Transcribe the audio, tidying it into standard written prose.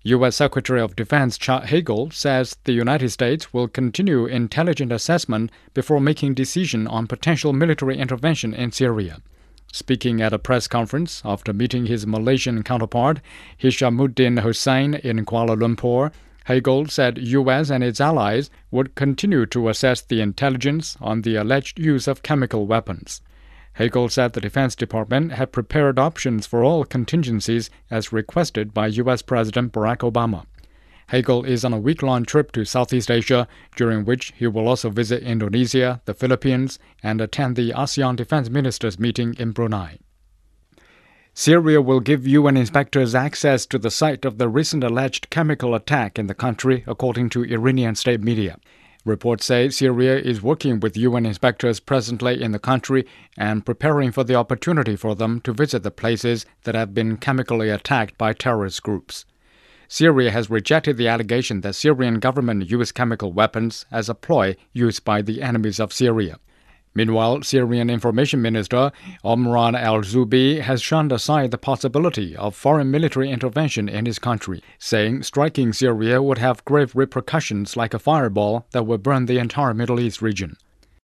U.S. Secretary of Defense Chuck Hagel says the United States will continue intelligent assessment before making decision on potential military intervention in Syria. Speaking at a press conference after meeting his Malaysian counterpart, Hishamuddin Hussain in Kuala Lumpur, Hagel said U.S. and its allies would continue to assess the intelligence on the alleged use of chemical weapons. Hagel said the Defense Department had prepared options for all contingencies as requested by U.S. President Barack Obama. Hagel is on a week-long trip to Southeast Asia, during which he will also visit Indonesia, the Philippines, and attend the ASEAN Defense Ministers meeting in Brunei. Syria will give UN inspectors access to the site of the recent alleged chemical attack in the country, according to Iranian state media. Reports say Syria is working with UN inspectors presently in the country and preparing for the opportunity for them to visit the places that have been chemically attacked by terrorist groups. Syria has rejected the allegation that Syrian government used chemical weapons as a ploy used by the enemies of Syria. Meanwhile, Syrian Information Minister Omran al-Zubi has shunned aside the possibility of foreign military intervention in his country, saying striking Syria would have grave repercussions like a fireball that would burn the entire Middle East region.